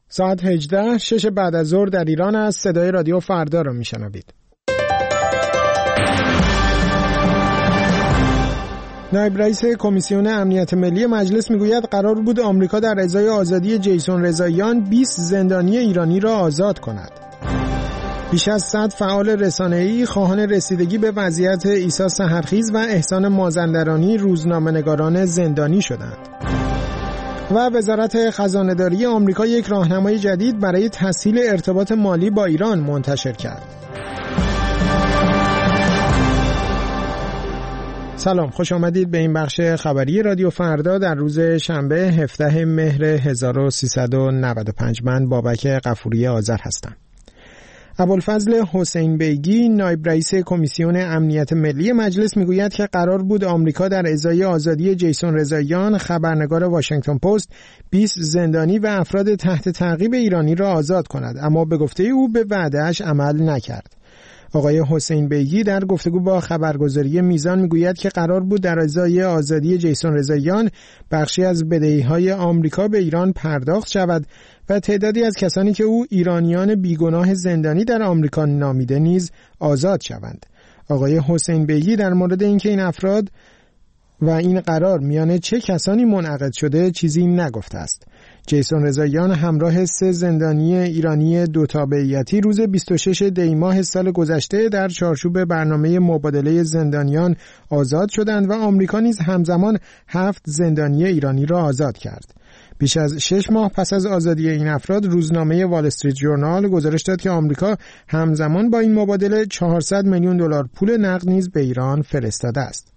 ساعت 18 6 بعد از ظهر در ایران است. صدای رادیو فردا رو میشنوید. نایب رئیس کمیسیون امنیت ملی مجلس میگوید قرار بود آمریکا در ازای آزادی جیسون رضاییان 20 زندانی ایرانی را آزاد کند. بیش از 100 فعال رسانه‌ای خواهان رسیدگی به وضعیت عیسی سحرخیز و احسان مازندرانی روزنامه‌نگاران زندانی شدند. و وزارت خزانه‌داری آمریکا یک راهنمای جدید برای تسهیل ارتباط مالی با ایران منتشر کرد. سلام، خوش آمدید به این بخش خبری رادیو فردا در روز شنبه 17 مهر 1395. من بابک غفوری آذر هستم. ابوالفضل حسین بیگی نایب رئیس کمیسیون امنیت ملی مجلس میگوید که قرار بود آمریکا در ازای آزادی جیسون رضاییان خبرنگار واشنگتن پست 20 زندانی و افراد تحت تعقیب ایرانی را آزاد کند، اما به گفته او به وعده‌اش عمل نکرد. آقای حسین بیگی در گفتگو با خبرگزاری میزان میگوید که قرار بود در ازای آزادی جیسون رضاییان بخشی از بدهی‌های آمریکا به ایران پرداخت شود و تعدادی از کسانی که او ایرانیان بیگناه زندانی در آمریکا نامیده نیز آزاد شوند. آقای حسین بیگی در مورد اینکه این افراد و این قرار میان چه کسانی منعقد شده چیزی نگفته است. جیسون رضاییان همراه 3 زندانی ایرانی 2 تابعیتی روز 26 دی ماه سال گذشته در چارچوب برنامه مبادله زندانیان آزاد شدند و آمریکا نیز همزمان 7 زندانی ایرانی را آزاد کرد. بیش از 6 ماه پس از آزادی این افراد روزنامه وال استریت ژورنال گزارش داد که آمریکا همزمان با این مبادله 400 میلیون دلار پول نقد نیز به ایران فرستاده است.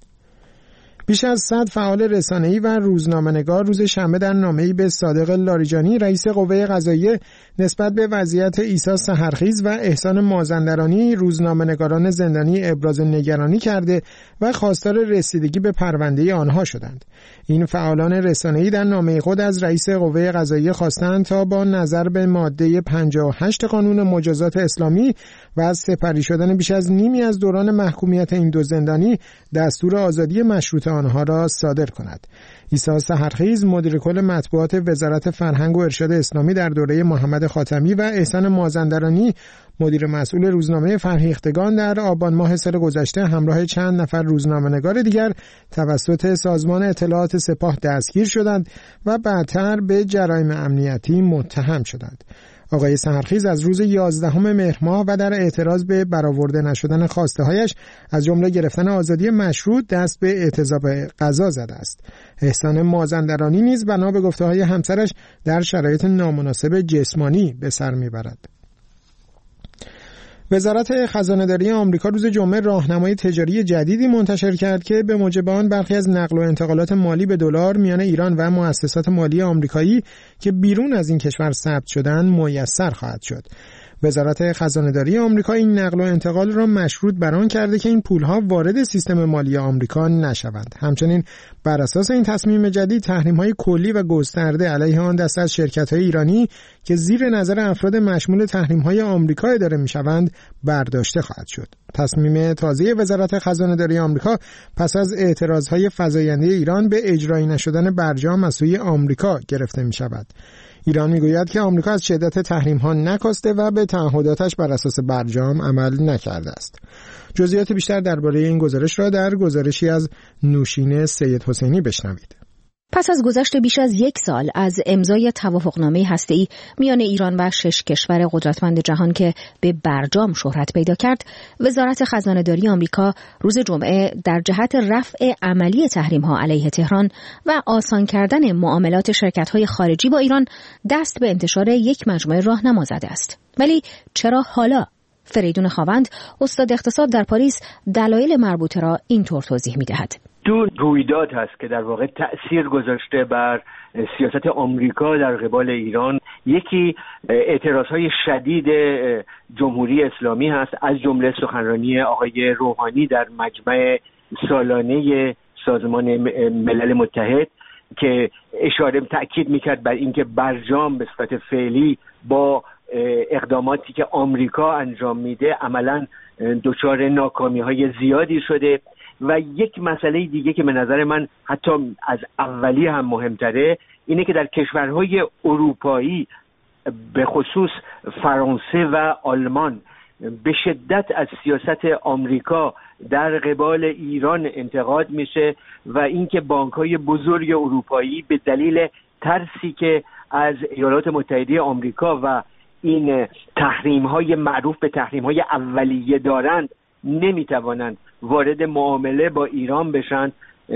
بیش از 100 فعال رسانه‌ای و روزنامه‌نگار روز شنبه در نامه‌ای به صادق لاریجانی رئیس قوه قضاییه نسبت به وضعیت عیسی سحرخیز و احسان مازندرانی روزنامه‌نگاران زندانی ابراز نگرانی کرده و خواستار رسیدگی به پرونده آنها شدند. این فعالان رسانه‌ای در نامه خود از رئیس قوه قضاییه خواستند تا با نظر به ماده 58 قانون مجازات اسلامی و از سپری شدن بیش از نیمی از دوران محکومیت این 2 زندانی دستور آزادی مشروطه آنها را صادر کند. عیسی سحرخیز مدیر کل مطبوعات وزارت فرهنگ و ارشاد اسلامی در دوره محمد خاتمی و احسان مازندرانی مدیر مسئول روزنامه فرهیختگان در آبان ماه سال گذشته همراه چند نفر روزنامه‌نگار دیگر توسط سازمان اطلاعات سپاه دستگیر شدند و بعدتر به جرایم امنیتی متهم شدند. آقای سحرخیز از روز 11 مهر ماه و در اعتراض به برآورده نشدن خواسته‌هایش از جمله گرفتن آزادی مشروط دست به اعتراض قضا زده است. احسان مازندرانی نیز بنا به گفته‌های همسرش در شرایط نامناسب جسمانی به سر میبرد. وزارت خزانه‌داری آمریکا روز جمعه راهنمای تجاری جدیدی منتشر کرد که به موجب آن برخی از نقل و انتقالات مالی به دلار میان ایران و مؤسسات مالی آمریکایی که بیرون از این کشور ثبت شدند میسر خواهد شد. وزارت خزانه‌داری آمریکا این نقل و انتقال را مشروط بر آن کرده که این پولها وارد سیستم مالی آمریکا نشوند. همچنین بر اساس این تصمیم جدید تحریم‌های کلی و گسترده علیه آن دسته از شرکت‌های ایرانی که زیر نظر افراد مشمول تحریم‌های آمریکا اداره می‌شوند برداشته خواهد شد. تصمیم تازه وزارت خزانه‌داری آمریکا پس از اعتراض‌های فزاینده ایران به اجرایی نشدن برجام از سوی آمریکا گرفته می‌شود. ایران میگوید که آمریکا از شدت تحریم‌ها نکاسته و به تعهداتش بر اساس برجام عمل نکرده است. جزئیات بیشتر درباره این گزارش را در گزارشی از نوشین سید حسینی بشنوید. پس از گذشت بیش از 1 سال از امضای توافقنامه هسته‌ای میان ایران و 6 کشور قدرتمند جهان که به برجام شهرت پیدا کرد، وزارت خزانه‌داری آمریکا روز جمعه در جهت رفع عملی تحریم‌ها علیه تهران و آسان کردن معاملات شرکت‌های خارجی با ایران دست به انتشار یک مجموعه راهنما زده است. ولی چرا حالا؟ فریدون خاوند، استاد اقتصاد در پاریس، دلایل مربوطه را اینطور توضیح می‌دهد. 2 رویداد هست که در واقع تأثیر گذاشته بر سیاست آمریکا در قبال ایران. یکی اعتراضهای شدید جمهوری اسلامی هست، از جمله سخنرانی آقای روحانی در مجمع سالانه سازمان ملل متحد که تأکید میکرد بر اینکه برجام به صورت فعلی با اقداماتی که آمریکا انجام میده عملاً دچار ناکامی‌های زیادی شده. و یک مسئله دیگه که به نظر من حتی از اولی هم مهمتره اینه که در کشورهای اروپایی به خصوص فرانسه و آلمان به شدت از سیاست آمریکا در قبال ایران انتقاد میشه و اینکه بانک‌های بزرگ اروپایی به دلیل ترسی که از ایالات متحده آمریکا و این تحریم‌های معروف به تحریم‌های اولیه دارند نمیتوانند وارد معامله با ایران بشن.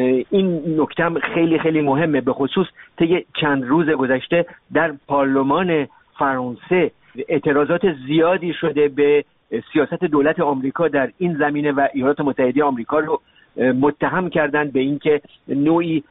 این نکته خیلی خیلی مهمه، به خصوص طی چند روز گذشته در پارلمان فرانسه اعتراضات زیادی شده به سیاست دولت آمریکا در این زمینه و ایالات متحده آمریکا رو متهم کردند به اینکه نوعی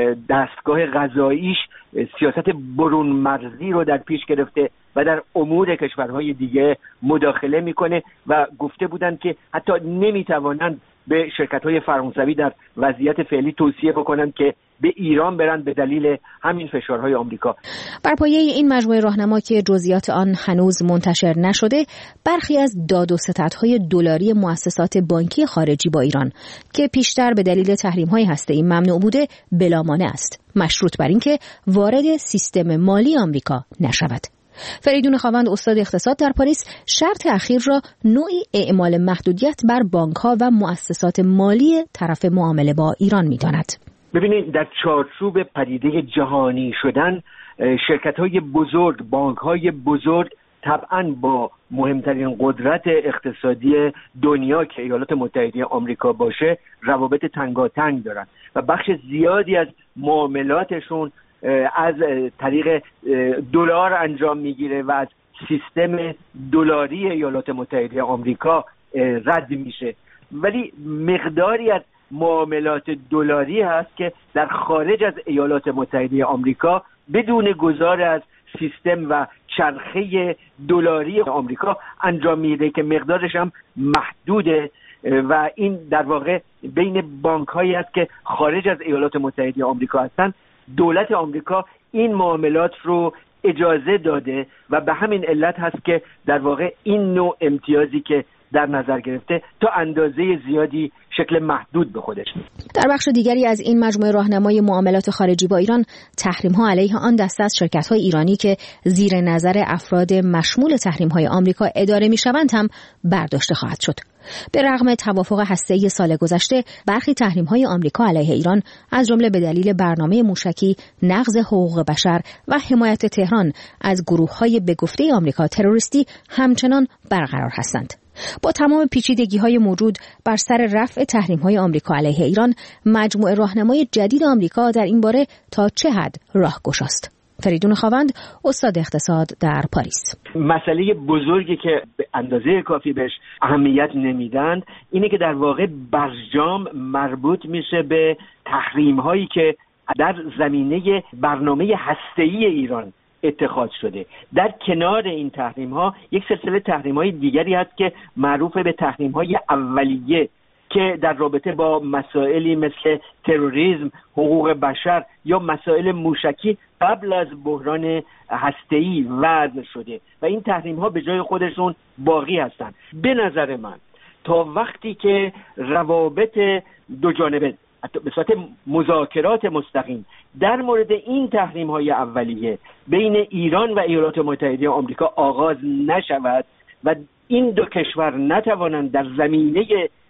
دستگاه قضاییش سیاست برون مرزی رو در پیش گرفته و در امور کشورهای دیگه مداخله میکنه و گفته بودند که حتی نمیتوانند به شرکت‌های فرانسوی در وضعیت فعلی توصیه بکنند که به ایران برند به دلیل همین فشارهای آمریکا. بر پایه این مجموعه راهنما که جزئیات آن هنوز منتشر نشده، برخی از داد و ستدهای دلاری مؤسسات بانکی خارجی با ایران که پیشتر به دلیل تحریم‌های هسته‌ای ممنوع بوده بلامانع است، مشروط بر اینکه وارد سیستم مالی آمریکا نشود. فریدون خاوند، استاد اقتصاد در پاریس، شرط اخیر را نوعی اعمال محدودیت بر بانک‌ها و مؤسسات مالی طرف معامله با ایران می‌داند. ببینید، در چارچوب پدیده جهانی شدن شرکت‌های بزرگ، بانک‌های بزرگ طبعاً با مهمترین قدرت اقتصادی دنیا که ایالات متحده آمریکا باشه روابط تنگاتنگ دارن و بخش زیادی از معاملاتشون از طریق دلار انجام میگیره و از سیستم دلاری ایالات متحده آمریکا رد میشه. ولی مقداری از معاملات دلاری هست که در خارج از ایالات متحده آمریکا بدون گذار از سیستم و چرخه دلاری آمریکا انجام میده که مقدارش هم محدوده و این در واقع بین بانک‌هایی است که خارج از ایالات متحده آمریکا هستند. دولت آمریکا این معاملات رو اجازه داده و به همین علت هست که در واقع این نوع امتیازی که در نظر گرفته تا اندازه زیادی شکل محدود به خودش می‌گیره. در بخش دیگری از این مجموعه راهنمای معاملات خارجی با ایران، تحریم‌ها علیه آن دسته از شرکت‌های ایرانی که زیر نظر افراد مشمول تحریم‌های آمریکا اداره می‌شوند هم برداشته خواهد شد. به رغم توافق هسته‌ای سال گذشته، برخی تحریم‌های آمریکا علیه ایران از جمله به دلیل برنامه موشکی، نقض حقوق بشر و حمایت تهران از گروه‌های به گفته آمریکا تروریستی همچنان برقرار هستند. با تمام پیچیدگی‌های موجود بر سر رفع تحریم‌های آمریکا علیه ایران، مجموعه راهنمای جدید آمریکا در این باره تا چه حد راهگشاست؟ فریدون خاوند، استاد اقتصاد در پاریس. مسئله بزرگی که به اندازه کافی بهش اهمیت نمیدند اینه که در واقع برجام مربوط میشه به تحریم‌هایی که در زمینه برنامه هسته‌ای ایران اتخاذ شده. در کنار این تحریم‌ها یک سلسله تحریم‌های دیگری هست که معروف به تحریم‌های اولیه که در رابطه با مسائلی مثل تروریسم، حقوق بشر یا مسائل موشکی قبل از بحران هسته‌ای وضع شده و این تحریم‌ها به جای خودشون باقی هستند. به نظر من تا وقتی که روابط دو جانبه به صورت مذاکرات مستقیم در مورد این تحریم‌های اولیه بین ایران و ایالات متحده آمریکا آغاز نشود و این دو کشور نتوانند در زمینه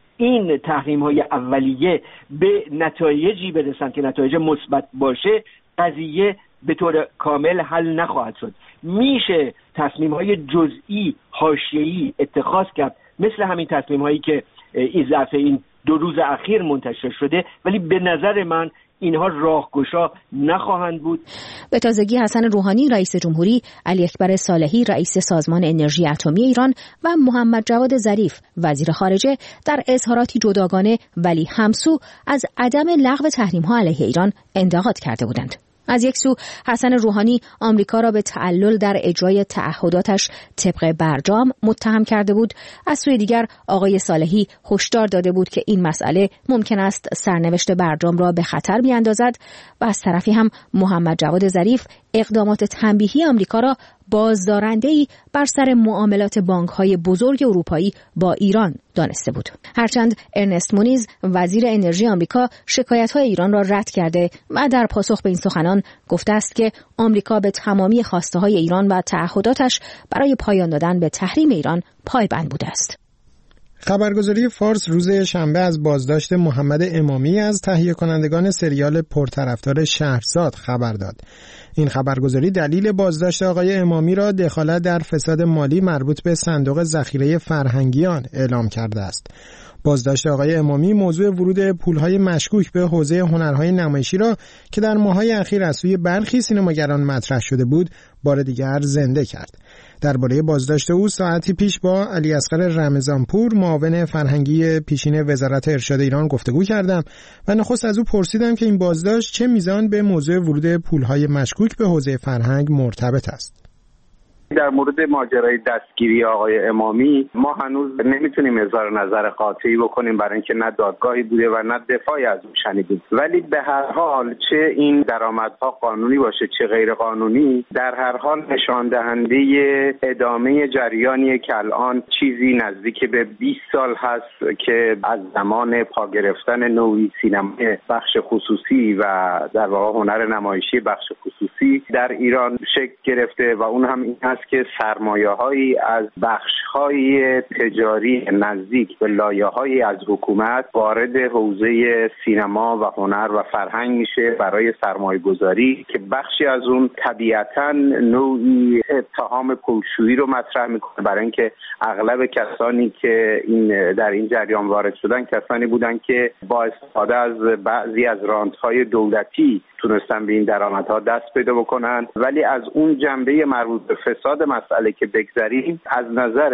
این تحریم‌های اولیه به نتایجی برسند که نتایج مثبت باشه، قضیه به طور کامل حل نخواهد شد. میشه تصمیم‌های جزئی حاشیه‌ای اتخاذ کرد، مثل همین تصمیم‌هایی که این 2 روز اخیر منتشر شده، ولی به نظر من اینها راهگشا نخواهند بود. به تازگی حسن روحانی رئیس جمهوری، علی اکبر صالحی رئیس سازمان انرژی اتمی ایران و محمد جواد ظریف وزیر خارجه در اظهاراتی جداگانه ولی همسو از عدم لغو تحریم‌ها علیه ایران انتقاد کرده بودند. از یک سو حسن روحانی آمریکا را به تعلل در اجرای تعهداتش طبق برجام متهم کرده بود. از سوی دیگر آقای صالحی هشدار داده بود که این مسئله ممکن است سرنوشت برجام را به خطر بیاندازد و از طرفی هم محمد جواد ظریف اقدامات تنبیهی آمریکا را بازدارنده‌ای بر سر معاملات بانک‌های بزرگ اروپایی با ایران دانسته بود. هرچند ارنست مونیز وزیر انرژی آمریکا شکایت‌های ایران را رد کرده و در پاسخ به این سخنان گفته است که آمریکا به تمامی خواسته‌های ایران و تعهداتش برای پایان دادن به تحریم ایران پایبند بوده است. خبرگزاری فارس روز شنبه از بازداشت محمد امامی از تهیه کنندگان سریال پرطرفدار شهرزاد خبر داد. این خبرگزاری دلیل بازداشت آقای امامی را دخالت در فساد مالی مربوط به صندوق ذخیره فرهنگیان اعلام کرده است. بازداشت آقای امامی موضوع ورود پولهای مشکوک به حوزه هنرهای نمایشی را که در ماه‌های اخیر از سوی برخی سینماگران مطرح شده بود، بار دیگر زنده کرد. درباره بازداشت او ساعتی پیش با علی اصغر رمضانپور، معاون فرهنگی پیشین وزارت ارشاد ایران گفتگو کردم و نخست از او پرسیدم که این بازداشت چه میزان به موضوع ورود پولهای مشکوک به حوزه فرهنگ مرتبط است. در مورد ماجرای دستگیری آقای امامی ما هنوز نمیتونیم اظهار نظر قاطعی بکنیم، برای اینکه نه دادگاهی بوده و نه دفاعی از اون شنیدیم. ولی به هر حال چه این درآمدها قانونی باشه چه غیر قانونی، در هر حال نشان دهنده ادامه جریانیه که الان چیزی نزدیک به 20 سال هست که از زمان پا گرفتن نوعی سینمای بخش خصوصی و در واقع هنر نمایشی بخش خصوصی در ایران شکل گرفته و اون هم این که سرمایه‌هایی از بخش‌های تجاری نزدیک به لایه‌هایی از حکومت وارد حوزه سینما و هنر و فرهنگ میشه برای سرمایه‌گذاری که بخشی از اون طبیعتاً نوعی اتهام پولشویی رو مطرح میکنه، برای اینکه اغلب کسانی که در این جریان وارد شدن کسانی بودن که با استفاده از بعضی از رانت‌های دولتی تونستن به این درآمدها دست پیدا بکنن. ولی از اون جنبه مربوط به فساد مسئله که بگذریم، از نظر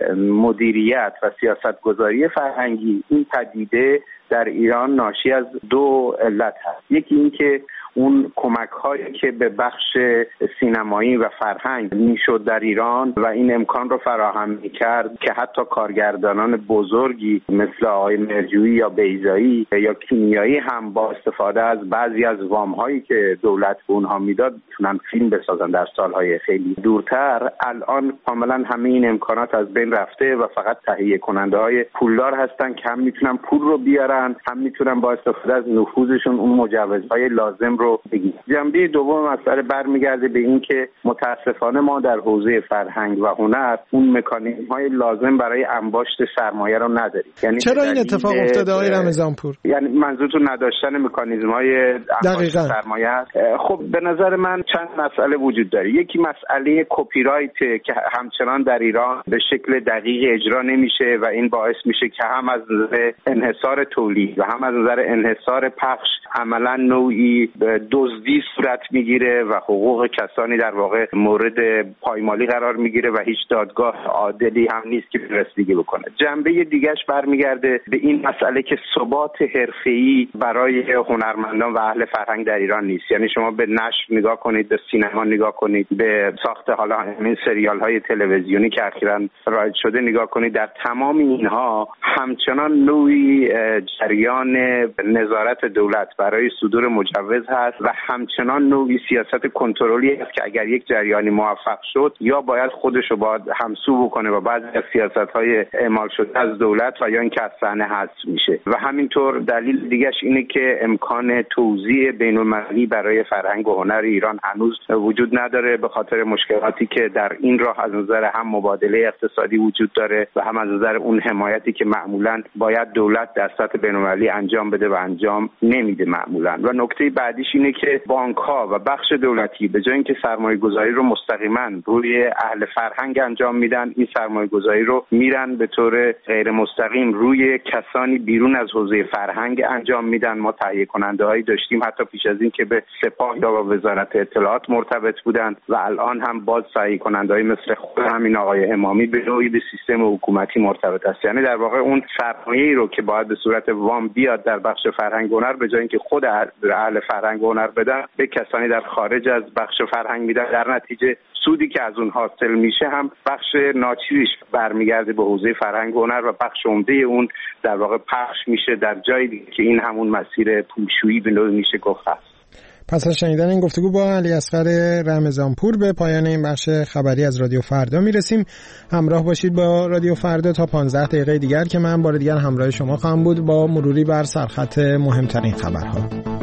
مدیریت و سیاستگذاری فرهنگی این پدیده در ایران ناشی از دو علت هست. یکی این که اون کمک‌هایی که به بخش سینمایی و فرهنگ میشد در ایران و این امکان رو فراهم می‌کرد که حتی کارگردانان بزرگی مثل آقای مرجویی یا بیضایی یا کیمیایی هم با استفاده از بعضی از وام‌هایی که دولت به اونها میداد میتونن فیلم بسازن در سال‌های خیلی دورتر. الان کاملا همه این امکانات از بین رفته و فقط تهیه کننده‌های پولدار هستن که هم میتونن پول رو بیارن، هم میتونن با استفاده از نفوذشون اون مجوزهای لازم رو بگیرن. جنبه دوم مسئله برمیگرده به این که متاسفانه ما در حوزه فرهنگ و هنر اون مکانیزم‌های لازم برای انباشت سرمایه رو نداریم. یعنی چرا این اتفاق افتاده آقای رمضانپور؟ یعنی منظورتون نداشتن مکانیزم‌های انباشت سرمایه است؟ خب به نظر من چند مسئله وجود داره. یکی مسئله کپی رایت که همچنان در ایران به شکل دقیق اجرا نمیشه و این باعث میشه که هم از نظر انحصار تولید و هم از نظر انحصار پخش عملا نوعی دزدی صورت میگیره و حقوق کسانی در واقع مورد پایمالی قرار میگیره و هیچ دادگاه عادلی هم نیست که رسیدگی بکنه. جنبه دیگه‌اش برمیگرده به این مسئله که ثبات حرفه‌ای برای هنرمندان و اهل فرهنگ در ایران نیست. یعنی شما به نشر نگاه کنید، به سینما نگاه کنید، به ساخت حالا همین سریال‌های تلویزیونی که اخیراً رایج شده نگاه کنید، در تمام اینها همچنان نوعی جریان نظارت دولت برای صدور مجوز هست و همچنان نوعی سیاست کنترلی است که اگر یک جریانی موفق شد یا باید خودش رو باید همسو بکنه و بعضی از سیاست‌های اعمال شده از دولت و یا اینکه از صحنه حذف میشه. و همینطور دلیل دیگه‌اش اینه که امکان توزیع بین‌المللی برای فرهنگ و هنر ایران هنوز وجود نداره به خاطر مشکلاتی که در این راه از نظر هم مبادله اقتصادی وجود داره و هم از نظر اون حمایتی که معمولاً باید دولت در سطح بین‌المللی انجام بده و انجام نمیده معمولاً. و نکته بعدیش اینه که بانک‌ها و بخش دولتی به جای اینکه سرمایه‌گذاری رو مستقیما روی اهل فرهنگ انجام میدن، این سرمایه‌گذاری رو میرن به طور غیر مستقیم روی کسانی بیرون از حوزه فرهنگ انجام میدن. ما تهیه کننده‌هایی داشتیم حتی پیش از این که به سپاه یا با وزارت اطلاعات مرتبط بودن و الان هم باز تهیه کننده‌ای مثل خود همین آقای امامی به نوعی به سیستم حکومتی مرتبط است. یعنی در واقع اون سرمایه‌ای رو که باید به صورت وام بیاد در بخش فرهنگ و هنر به جای اینکه خود اهل فرهنگ و هنر بدن به کسانی در خارج از بخش فرهنگ میدن، در نتیجه سودی که از اون حاصل میشه هم بخش ناچیزش برمیگرده به حوزه فرهنگ و هنر و بخش عمده اون در واقع پخش میشه در جایی که این همون مسیر پولشویی به نوعی میشه گفت است. پس از شنیدن این گفتگو با علیاصغر رمضانپور به پایان این بخش خبری از رادیو فردا میرسیم. همراه باشید با رادیو فردا تا 15 دقیقه دیگر که من بار دیگر همراه شما خواهم بود با مروری بر سرخط مهمترین خبرها.